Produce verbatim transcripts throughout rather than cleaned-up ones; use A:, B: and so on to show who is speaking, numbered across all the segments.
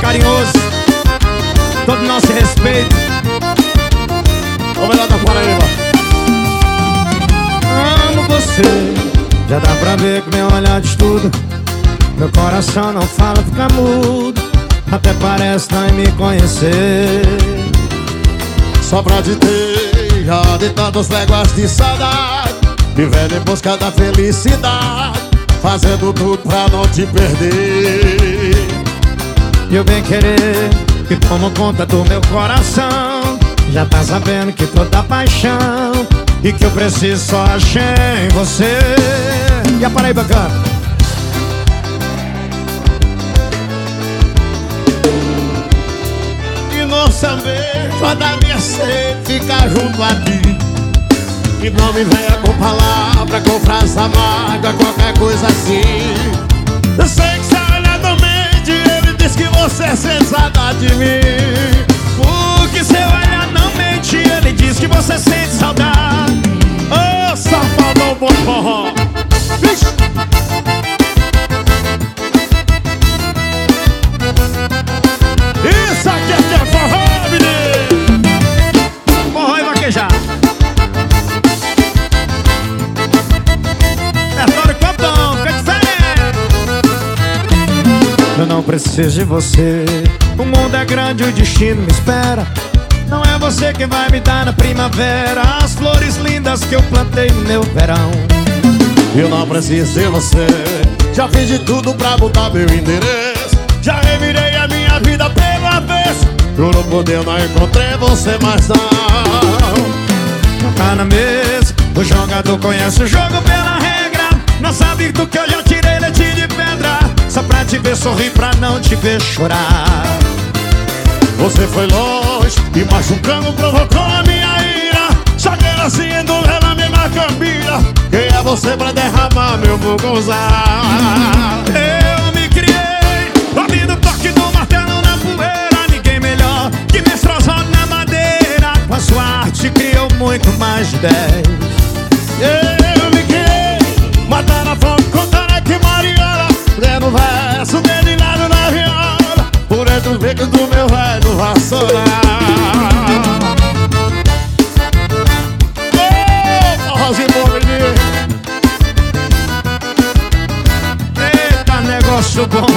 A: carinhoso, todo nosso respeito.
B: O melhor da Paraíba.
A: Amo você, já dá pra ver que meu olhar diz tudo. Meu coração não fala, fica mudo, até parece não me conhecer.
B: Só pra te ter, já de tantas léguas de saudade, vivendo em busca da felicidade, fazendo tudo pra não te perder.
A: E o bem querer que toma conta do meu coração, já tá sabendo que toda paixão e que eu preciso só achei em você. E a Paraíba canta.
B: E não saber toda minha sede ficar junto a ti. E não me venha com palavra, com frase amarga, qualquer coisa assim. Eu sei que você olha na mente, ele diz que você sente saudade de mim.
A: Porque seu olhar não mente, ele diz que você sente saudade.
B: Ô, oh, safadão bom forró. Vixe. Isso aqui é que é forró, menino.
A: Forró e vaquejar. Eu não preciso de você, o mundo é grande, o destino me espera. Não é você que vai me dar na primavera as flores lindas que eu plantei no meu verão.
B: Eu não preciso de você, já fiz de tudo pra botar meu endereço. Já revirei a minha vida pela vez, juro por Deus não encontrei você mais não.
A: Tá na mesa, o jogador conhece o jogo pela regra. Não sabe do que eu já tirei leite de pedra, só pra te ver sorrir, pra não te ver chorar.
B: Você foi longe e machucando provocou a minha ira. Chagueira assim endurreu na mesma cambira. Quem é você pra derramar meu mugunzá?
A: Eu me criei ouvindo o toque do martelo na poeira. Ninguém melhor que mestrosão na madeira. Com a sua arte criou muito mais de dez.
B: Eu me criei matando a fome, contando aqui Mariana, lendo verso dedilhado na viola, por entre os becos do meu velho vassoura. Ô, forrozinho bom, menino.
A: Eita, negócio bom.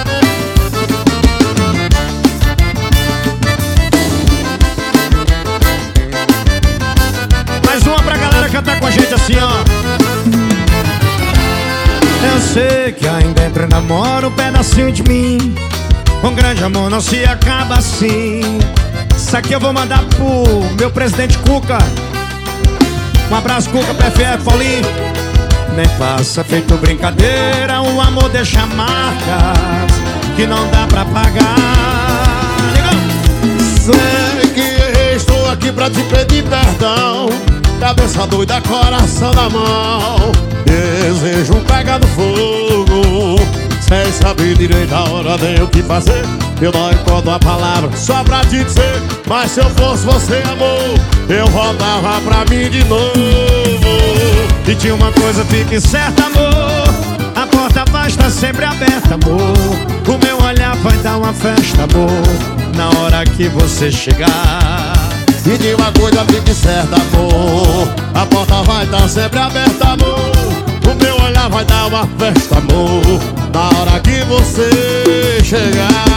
A: Mais uma pra galera cantar com a gente assim, ó. Eu sei que ainda dentro namora um pedacinho de mim. Um grande amor não se acaba assim. Isso aqui eu vou mandar pro meu presidente Cuca. Um abraço, Cuca, P F F, Paulinho. Nem passa feito brincadeira, o amor deixa marcas que não dá pra pagar.
B: Sei que estou aqui pra te pedir perdão, cabeça doida, coração na mão, desejo pegar no fogo, sem saber direito a hora nem o que fazer. Eu não encontro a palavra só pra te dizer, mas se eu fosse você, amor, eu voltava pra mim de novo.
A: E tinha uma coisa, fique certa, amor, a porta vai estar sempre aberta, amor. O meu olhar vai dar uma festa, amor, na hora que você chegar.
B: E de uma coisa fique certa, amor, a porta vai estar sempre aberta, amor. O meu olhar vai dar uma festa, amor, na hora que você chegar.